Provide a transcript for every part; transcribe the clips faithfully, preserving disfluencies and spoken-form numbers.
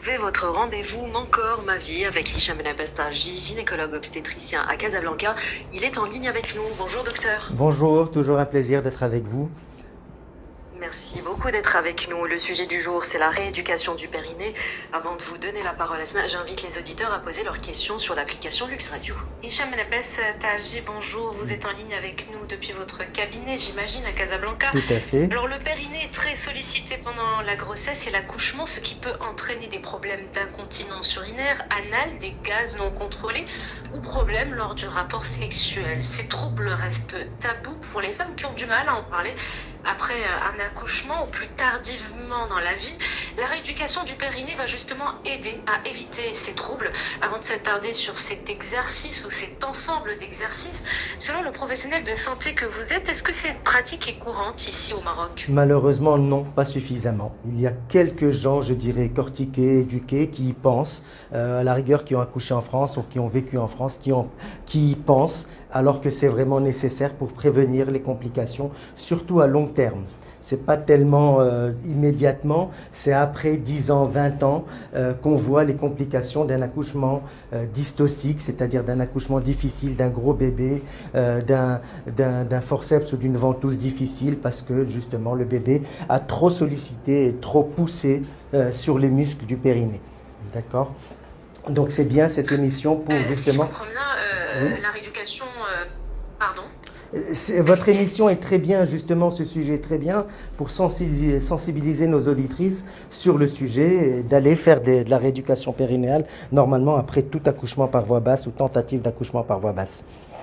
trouver votre rendez-vous Mon corps, ma vie avec Hicham Benabès Taji, gynécologue obstétricien à Casablanca. Il est en ligne avec nous. Bonjour docteur. Bonjour, toujours un plaisir d'être avec vous. Merci beaucoup d'être avec nous. Le sujet du jour, c'est la rééducation du périnée. Avant de vous donner la parole, j'invite les auditeurs à poser leurs questions sur l'application Lux Radio. Hicham Benabès Taji, bonjour. Vous êtes en ligne avec nous depuis votre cabinet, j'imagine, à Casablanca. Tout à fait. Alors, le périnée est très sollicité pendant la grossesse et l'accouchement, ce qui peut entraîner des problèmes d'incontinence urinaire, anale, des gaz non contrôlés ou problèmes lors du rapport sexuel. Ces troubles restent tabous pour les femmes qui ont du mal à en parler après un accouchement ou plus tardivement dans la vie. La rééducation du périnée va justement aider à éviter ces troubles. Avant de s'attarder sur cet exercice ou cet ensemble d'exercices, selon le professionnel de santé que vous êtes, est-ce que cette pratique est courante ici au Maroc? Malheureusement, non, pas suffisamment. Il y a quelques gens, je dirais, cortiqués, éduqués, qui y pensent, euh, à la rigueur, qui ont accouché en France ou qui ont vécu en France, qui, ont, qui y pensent, alors que c'est vraiment nécessaire pour prévenir les complications, surtout à long terme. C'est pas tellement euh, immédiatement, c'est après dix ans, vingt ans euh, qu'on voit les complications d'un accouchement euh, dystocique, c'est-à-dire d'un accouchement difficile, d'un gros bébé, euh, d'un, d'un, d'un forceps ou d'une ventouse difficile parce que justement le bébé a trop sollicité et trop poussé euh, sur les muscles du périnée. D'accord ? Donc c'est bien cette émission pour euh, justement... Si je comprends bien, euh, oui. La rééducation... Euh, pardon C'est, votre émission est très bien, justement, ce sujet est très bien pour sensibiliser, sensibiliser nos auditrices sur le sujet, et d'aller faire des, de la rééducation périnéale, normalement après tout accouchement par voie basse ou tentative d'accouchement par voie basse.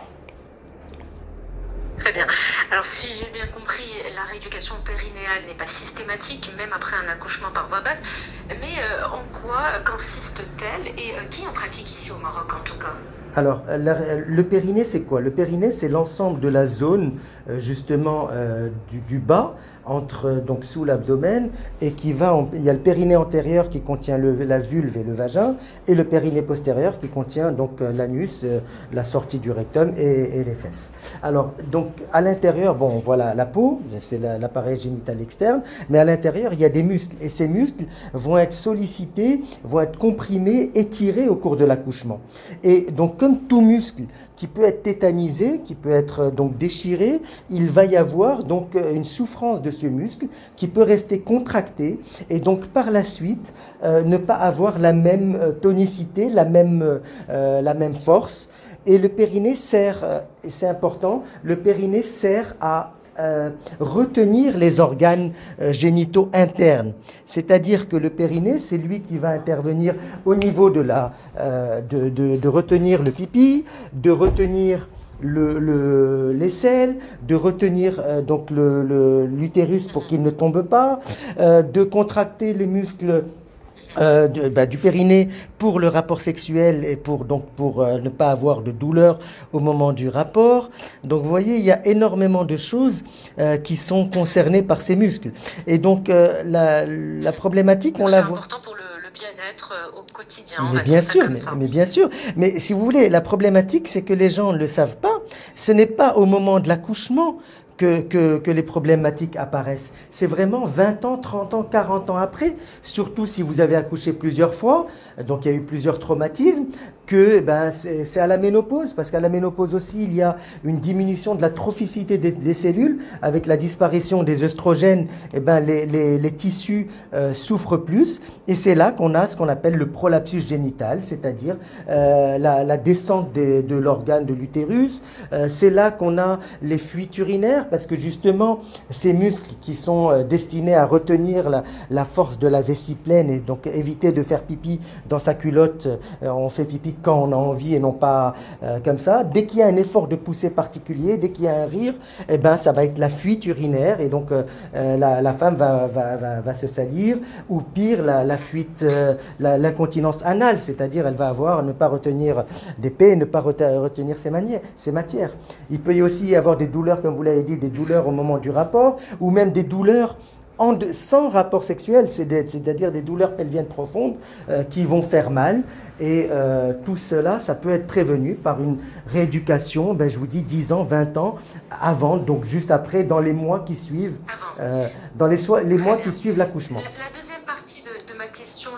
Très bien. Alors, si j'ai bien compris, la rééducation périnéale n'est pas systématique, même après un accouchement par voie basse. Mais euh, en quoi consiste-t-elle et euh, qui en pratique ici au Maroc, en tout cas ? Alors, la, le périnée, c'est quoi? Le périnée, c'est l'ensemble de la zone, euh, justement, euh, du, du bas, entre, donc, sous l'abdomen, et qui va, en, il y a le périnée antérieur qui contient le, la vulve et le vagin, et le périnée postérieur qui contient, donc, euh, l'anus, euh, la sortie du rectum et, et les fesses. Alors, donc, à l'intérieur, bon, voilà la peau, c'est la, l'appareil génital externe, mais à l'intérieur, il y a des muscles, et ces muscles vont être sollicités, vont être comprimés, étirés au cours de l'accouchement. Et donc, comme tout muscle qui peut être tétanisé, qui peut être donc déchiré, il va y avoir donc une souffrance de ce muscle qui peut rester contracté et donc par la suite euh, ne pas avoir la même tonicité, la même, euh, la même force. Et le périnée sert, et c'est important, le périnée sert à Euh, retenir les organes euh, génitaux internes. C'est-à-dire que le périnée, c'est lui qui va intervenir au niveau de la, euh, de, de, de retenir le pipi, de retenir le, le, les selles, de retenir euh, donc le, le, l'utérus pour qu'il ne tombe pas, euh, de contracter les muscles Euh, de, bah, du périnée pour le rapport sexuel et pour, donc, pour euh, ne pas avoir de douleur au moment du rapport. Donc vous voyez, il y a énormément de choses euh, qui sont concernées par ces muscles. Et donc euh, la, la problématique, on la voit. C'est important pour le, le bien-être euh, au quotidien. Mais bien sûr, mais, mais bien sûr. Mais si vous voulez, la problématique, c'est que les gens ne le savent pas. Ce n'est pas au moment de l'accouchement Que, que, que les problématiques apparaissent. C'est vraiment vingt ans, trente ans, quarante ans après, surtout si vous avez accouché plusieurs fois, donc il y a eu plusieurs traumatismes, que ben, c'est, c'est à la ménopause, parce qu'à la ménopause aussi, il y a une diminution de la trophicité des, des cellules, avec la disparition des œstrogènes, et ben, les, les, les tissus euh, souffrent plus, et c'est là qu'on a ce qu'on appelle le prolapsus génital, c'est-à-dire euh, la, la descente des, de l'organe de l'utérus, euh, c'est là qu'on a les fuites urinaires, parce que justement, ces muscles qui sont euh, destinés à retenir la, la force de la vessie pleine, et donc éviter de faire pipi dans sa culotte, euh, on fait pipi quand on a envie et non pas euh, comme ça. Dès qu'il y a un effort de poussée particulier, dès qu'il y a un rire, eh ben, ça va être la fuite urinaire et donc euh, la, la femme va, va, va, va se salir, ou pire, la, la fuite, euh, la, l'incontinence anale, c'est-à-dire elle va avoir ne pas retenir des pets, ne pas retenir ses, manières, ses matières. Il peut y aussi y avoir des douleurs, comme vous l'avez dit, des douleurs au moment du rapport, ou même des douleurs en de, sans rapport sexuel, c'est des, c'est-à-dire des douleurs pelviennes profondes euh, qui vont faire mal. Et euh, tout cela, ça peut être prévenu par une rééducation, ben, je vous dis dix ans, vingt ans avant, donc juste après, dans les mois qui suivent, euh, dans les, so- les mois qui suivent l'accouchement. La, la deuxième partie de, de ma question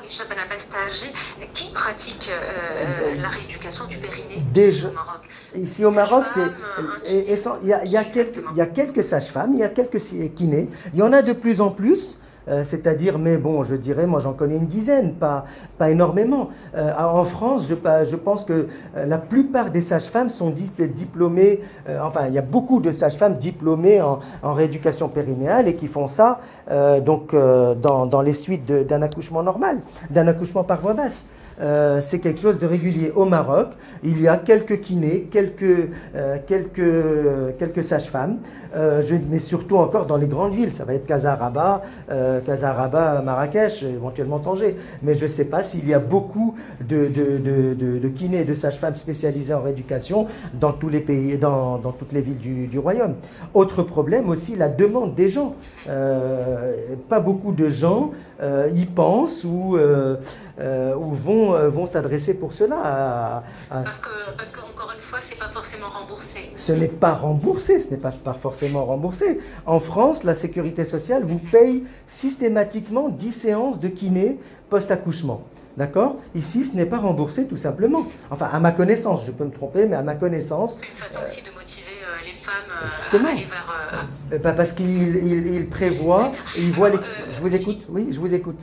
Hicham El Abbas Taji, qui pratique euh, la rééducation du périnée Déjà, ici au Maroc? ici au Maroc, c'est, Sage-femme, un et- et kiné. sans- il y a, il y a quelques, Exactement. il y a quelques sages-femmes, il y a quelques si- kinés, il y en a de plus en plus. Euh, c'est-à-dire, mais bon, je dirais, moi j'en connais une dizaine, pas, pas énormément. Euh, en France, je, pa- je pense que euh, la plupart des sages-femmes sont di- diplômées, euh, enfin, il y a beaucoup de sages-femmes diplômées en, en rééducation périnéale et qui font ça euh, donc, euh, dans, dans les suites de- d'un accouchement normal, d'un accouchement par voie basse. Euh, c'est quelque chose de régulier. Au Maroc, il y a quelques kinés, quelques, euh, quelques, quelques sages-femmes, euh, je- mais surtout encore dans les grandes villes. Ça va être Casaraba, euh, Casaraba, Marrakech, éventuellement Tanger. Mais je ne sais pas s'il y a beaucoup de, de, de, de, de kinés et de sages-femmes spécialisées en rééducation dans tous les pays, dans, dans toutes les villes du, du royaume. Autre problème aussi, la demande des gens. Euh, pas beaucoup de gens euh, y pensent ou, euh, euh, ou vont, euh, vont s'adresser pour cela. à- à- Parce que, parce que encore une fois, c'est pas forcément remboursé. Ce n'est pas remboursé, ce n'est pas, pas forcément remboursé. En France, la sécurité sociale vous paye systématiquement dix séances de kiné post-accouchement. D'accord? Ici, ce n'est pas remboursé tout simplement. Enfin, à ma connaissance, je peux me tromper, mais à ma connaissance, C'est une façon aussi de motiver euh, les femmes euh, Justement. à aller vers. euh, euh, pas parce qu'il il, il prévoit, il voit les... Alors, euh, Je vous écoute, oui, je vous écoute.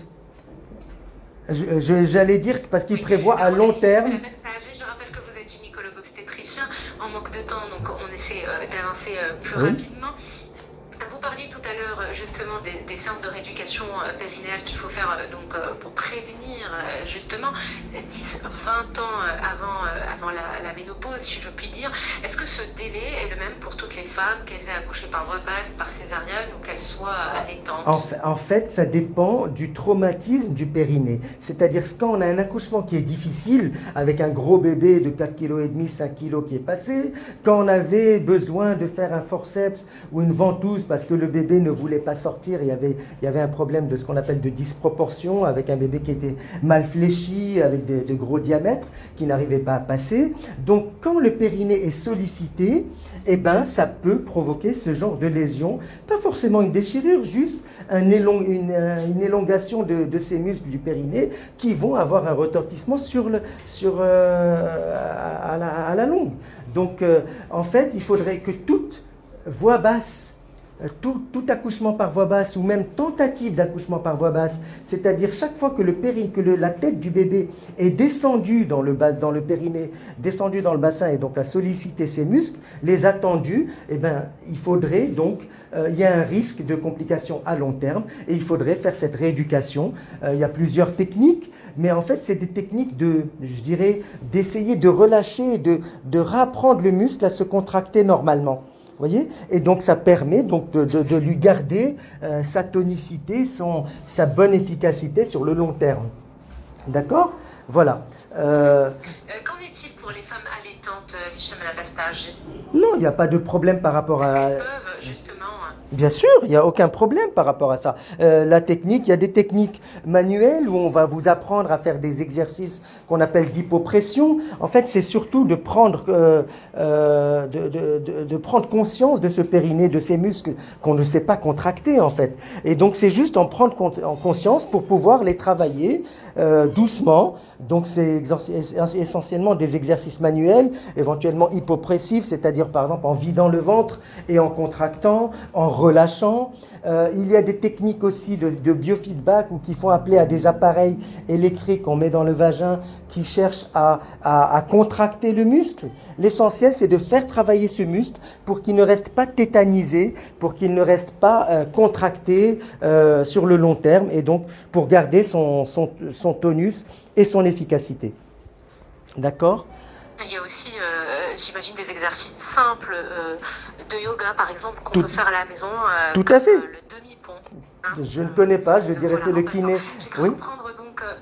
Je- je- J'allais dire que parce qu'il Oui. prévoit à Alors, long Hicham El terme. Abbas Taji, je rappelle que vous êtes gynécologue obstétricien. En manque de temps, donc on essaie euh, d'avancer euh, plus Oui. rapidement. Vous parliez tout à l'heure euh, justement des, des séances de rééducation euh, périnéale qu'il faut faire euh, donc, euh, pour prévenir euh, justement dix vingt ans euh, avant, euh, avant la, la ménopause, si je puis dire. Est-ce que ce délai est le même pour toutes les femmes, qu'elles aient accouché par voie basse, par césarienne ou qu'elles soient allaitantes? En fait, en fait, ça dépend du traumatisme du périnée. C'est-à-dire que quand on a un accouchement qui est difficile, avec un gros bébé de quatre virgule cinq kilos, cinq kilos qui est passé, quand on avait besoin de faire un forceps ou une ventouse parce que le bébé ne voulait pas sortir, il y avait, il y avait un problème de ce qu'on appelle de disproportion, avec un bébé qui était mal fléchi, avec de, de gros diamètres, qui n'arrivait pas à passer. Donc quand le périnée est sollicité, eh ben, ça peut provoquer ce genre de lésion. Pas forcément une déchirure, juste un élong- une, euh, une élongation de, de ces muscles du périnée qui vont avoir un retentissement sur, le, sur, euh, à, à la, à la longue. Donc, euh, en fait, il faudrait que toute voie basse, euh, tout, tout accouchement par voie basse ou même tentative d'accouchement par voie basse, c'est-à-dire chaque fois que, le périn, que le- la tête du bébé est descendue dans le, bas, dans le périnée, descendue dans le bassin et donc a sollicité ses muscles, les a tendus, eh ben, il faudrait donc, euh, il y a un risque de complications à long terme et il faudrait faire cette rééducation. Euh, il y a plusieurs techniques, mais en fait c'est des techniques de, je dirais, d'essayer de relâcher, de, de réapprendre le muscle à se contracter normalement. Vous voyez? Et donc ça permet donc de, de, de lui garder euh, sa tonicité, son, sa bonne efficacité sur le long terme. D'accord? Voilà. Euh, Euh, Qu'en est-il pour les femmes allaitantes, euh, Hicham El Abbas Taji? non, il n'y a pas de problème par rapport Est-ce à... qu'elles peuvent justement. euh, Bien sûr, il n'y a aucun problème par rapport à ça. Euh, la technique, il y a des techniques manuelles où on va vous apprendre à faire des exercices qu'on appelle d'hypopression. En fait, c'est surtout de prendre, euh, euh, de, de, de, de prendre conscience de ce périnée, de ces muscles qu'on ne sait pas contracter en fait. Et donc, c'est juste en prendre con- en conscience pour pouvoir les travailler euh, doucement. Donc, c'est exor- essentiellement des exercices manuels, éventuellement hypopressifs, c'est-à-dire par exemple en vidant le ventre et en contractant, en relâchant. Euh, il y a des techniques aussi de, de biofeedback ou qui font appeler à des appareils électriques qu'on met dans le vagin qui cherchent à, à, à contracter le muscle. L'essentiel, c'est de faire travailler ce muscle pour qu'il ne reste pas tétanisé, pour qu'il ne reste pas euh, contracté euh, sur le long terme et donc pour garder son, son, son tonus et son efficacité. D'accord ? Il y a aussi, euh, j'imagine, des exercices simples euh, de yoga, par exemple, qu'on Tout- peut faire à la maison. euh, tout comme, à fait. euh, le demi-pont. hein. Je ne connais pas, je Donc dirais voilà, c'est le en passant. kiné. J'ai cru Oui, comprendre donc, euh,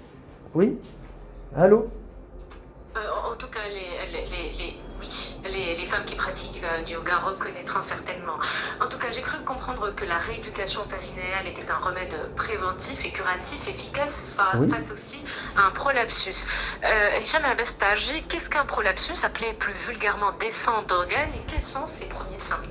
oui. Allô? euh, en en tout cas, les, les, les, les- oui, les, les femmes qui pratiquent euh, du yoga reconnaîtront certainement. En tout cas, j'ai cru comprendre que la rééducation périnéale était un remède préventif et curatif efficace fa- Oui. face aussi à un prolapsus. Euh, Hicham El Abbas Taji, qu'est-ce qu'un prolapsus, appelé plus vulgairement descente d'organes, et quels sont ses premiers symptômes?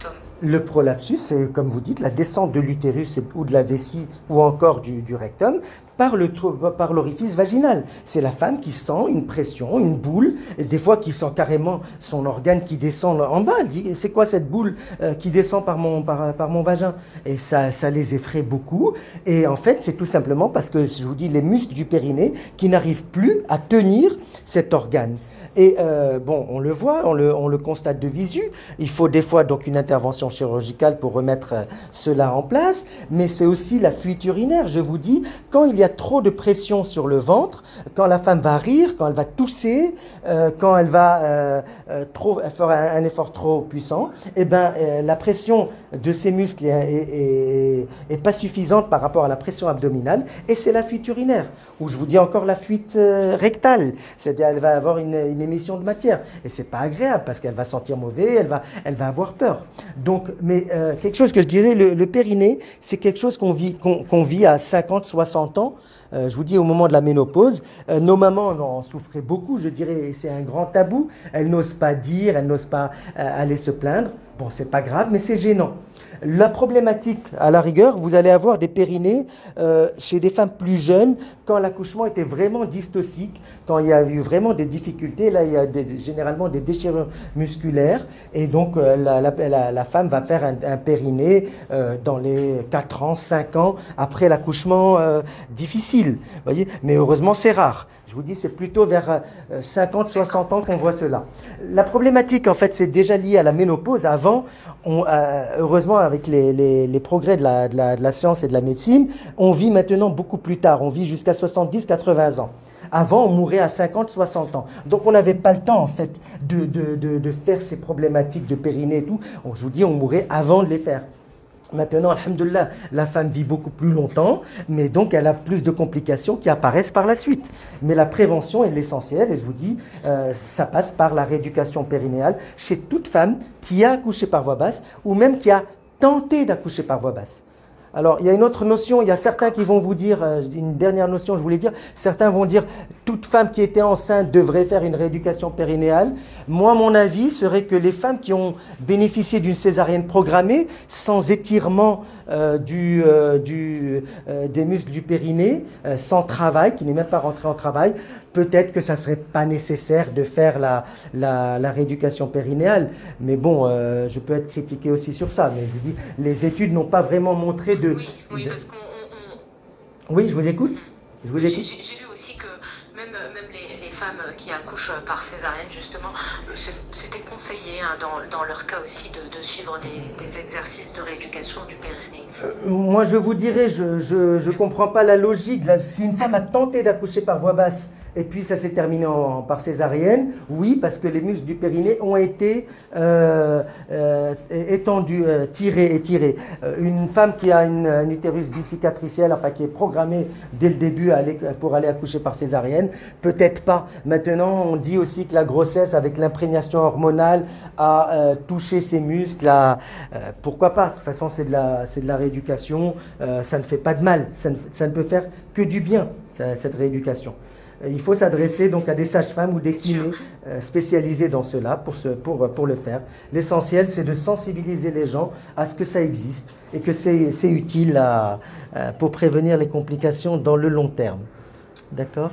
Le prolapsus, c'est, comme vous dites, la descente de l'utérus ou de la vessie ou encore du, du rectum par, le, par l'orifice vaginal. C'est la femme qui sent une pression, une boule, et des fois qui sent carrément son organe qui descend en bas. Elle dit, c'est quoi cette boule euh, qui descend par mon, par, par mon vagin? Et ça, ça les effraie beaucoup. Et en fait, c'est tout simplement parce que, je vous dis, les muscles du périnée qui n'arrivent plus à tenir cet organe. Et euh, bon, on le voit, on le, on le constate de visu. Il faut des fois donc une intervention chirurgicale pour remettre euh, cela en place. Mais c'est aussi la fuite urinaire. Je vous dis, quand il y a trop de pression sur le ventre, quand la femme va rire, quand elle va tousser, euh, quand elle va euh, euh, trop, faire un, un effort trop puissant, eh ben euh, la pression de ses muscles est, est, est, est pas suffisante par rapport à la pression abdominale. Et c'est la fuite urinaire. Ou je vous dis encore la fuite euh, rectale. C'est-à-dire elle va avoir une, une émission de matière. Et c'est pas agréable parce qu'elle va sentir mauvais, elle va, elle va avoir peur. Donc, mais euh, quelque chose que je dirais, le, le périnée, c'est quelque chose qu'on vit, qu'on, qu'on vit à cinquante, soixante ans. Euh, je vous dis, au moment de la ménopause, euh, nos mamans en souffraient beaucoup, je dirais, c'est un grand tabou. Elles n'osent pas dire, elles n'osent pas euh, aller se plaindre. Bon, c'est pas grave, mais c'est gênant. La problématique, à la rigueur, vous allez avoir des périnées euh, chez des femmes plus jeunes, quand l'accouchement était vraiment dystocique, quand il y a eu vraiment des difficultés, là il y a des, généralement des déchirures musculaires, et donc euh, la, la, la, la femme va faire un, un périnée euh, dans les quatre ans, cinq ans, après l'accouchement euh, difficile, voyez. Mais heureusement c'est rare. Je vous dis, c'est plutôt vers cinquante, soixante ans qu'on voit cela. La problématique, en fait, c'est déjà lié à la ménopause. Avant, on, euh, heureusement, avec les, les, les progrès de la, de, la, de la science et de la médecine, on vit maintenant beaucoup plus tard. On vit jusqu'à soixante-dix, quatre-vingts ans. Avant, on mourait à cinquante, soixante ans. Donc, on n'avait pas le temps, en fait, de, de, de, de faire ces problématiques de périnée et tout. On, je vous dis, on mourait avant de les faire. Maintenant, alhamdoulilah, la femme vit beaucoup plus longtemps, mais donc elle a plus de complications qui apparaissent par la suite. Mais la prévention est l'essentiel, et je vous dis, euh, ça passe par la rééducation périnéale chez toute femme qui a accouché par voie basse, ou même qui a tenté d'accoucher par voie basse. Alors, il y a une autre notion, il y a certains qui vont vous dire, euh, une dernière notion, je voulais dire, certains vont dire, toute femme qui était enceinte devrait faire une rééducation périnéale. Moi, mon avis serait que les femmes qui ont bénéficié d'une césarienne programmée, sans étirement euh, du, euh, du, euh, des muscles du périnée, euh, sans travail, qui n'est même pas rentré en travail, peut-être que ça ne serait pas nécessaire de faire la, la, la rééducation périnéale. Mais bon, euh, je peux être critiqué aussi sur ça. Mais je vous dis, les études n'ont pas vraiment montré de... Oui, oui, de... parce qu'on... On, on... Oui, je vous écoute. Je vous écoute. J'ai, j'ai lu aussi que même, même les, les femmes qui accouchent par césarienne, justement, c'était conseillé hein, dans, dans leur cas aussi de, de suivre des, des exercices de rééducation du périnée. Euh, moi, je vous dirais, je ne comprends pas la logique. Là, si une femme a tenté d'accoucher par voie basse, et puis ça s'est terminé en, par césarienne, oui, parce que les muscles du périnée ont été euh, euh, étendus, euh, tirés, étirés. Euh, une femme qui a une, un utérus bicicatriciel, enfin qui est programmée dès le début à aller, pour aller accoucher par césarienne, peut-être pas. Maintenant, on dit aussi que la grossesse avec l'imprégnation hormonale a euh, touché ses muscles. A, euh, pourquoi pas? De toute façon, c'est de la, c'est de la rééducation, euh, ça ne fait pas de mal, ça ne, ça ne peut faire que du bien, ça, cette rééducation. Il faut s'adresser donc à des sages-femmes ou des kinés euh, spécialisés dans cela pour, ce, pour, pour le faire. L'essentiel, c'est de sensibiliser les gens à ce que ça existe et que c'est, c'est utile à, à, pour prévenir les complications dans le long terme. D'accord?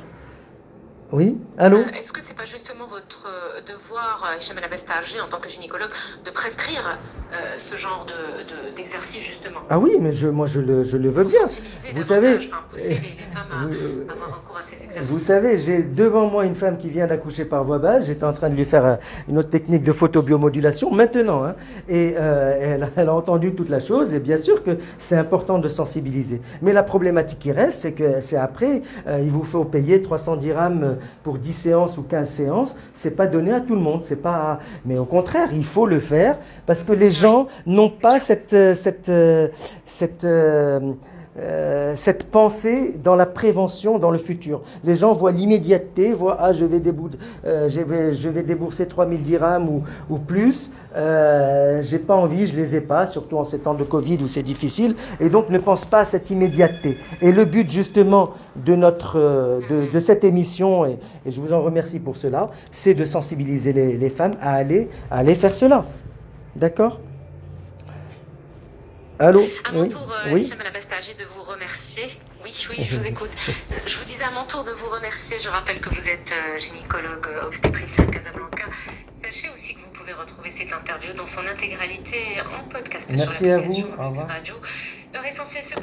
Oui? Allô? Euh, Est-ce que c'est pas justement votre euh, devoir, euh, Hicham El Abestarji, en tant que gynécologue, de prescrire euh, ce genre de, de, d'exercice justement? Ah oui, mais je, moi je le, je le veux Pour bien. sensibiliser Vous savez, enfin, pousser les, les femmes à vous, euh, avoir recours à ces exercices. Vous savez, j'ai devant moi une femme qui vient d'accoucher par voie basse. J'étais en train de lui faire euh, une autre technique de photobiomodulation maintenant. Hein, et euh, elle, elle a entendu toute la chose. Et bien sûr que c'est important de sensibiliser. Mais la problématique qui reste, c'est que c'est après, euh, il vous faut payer trois cents dirhams pour dix séances ou quinze séances. C'est pas donné à tout le monde. C'est pas. Mais au contraire, il faut le faire parce que les gens n'ont pas cette cette cette euh, Euh, cette pensée dans la prévention, dans le futur. Les gens voient l'immédiateté, voient ah je vais, débou- euh, je vais, je vais débourser trois mille dirhams ou, ou plus, euh, j'ai pas envie, je les ai pas, surtout en ces temps de Covid où c'est difficile, et donc ne pensent pas à cette immédiateté. Et le but justement de, notre, euh, de, de cette émission, et, et je vous en remercie pour cela, c'est de sensibiliser les, les femmes à aller, à aller faire cela. D'accord ? Allô? À mon Oui, tour, euh, oui. Hicham El Abastagi, de vous remercier. Oui, oui, je vous écoute. Je vous disais à mon tour de vous remercier. Je rappelle que vous êtes euh, gynécologue euh, obstétricien à Casablanca. Sachez aussi que vous pouvez retrouver cette interview dans son intégralité en podcast Merci sur à l'application vous. Au Mix revoir. Radio. Heure essentielle.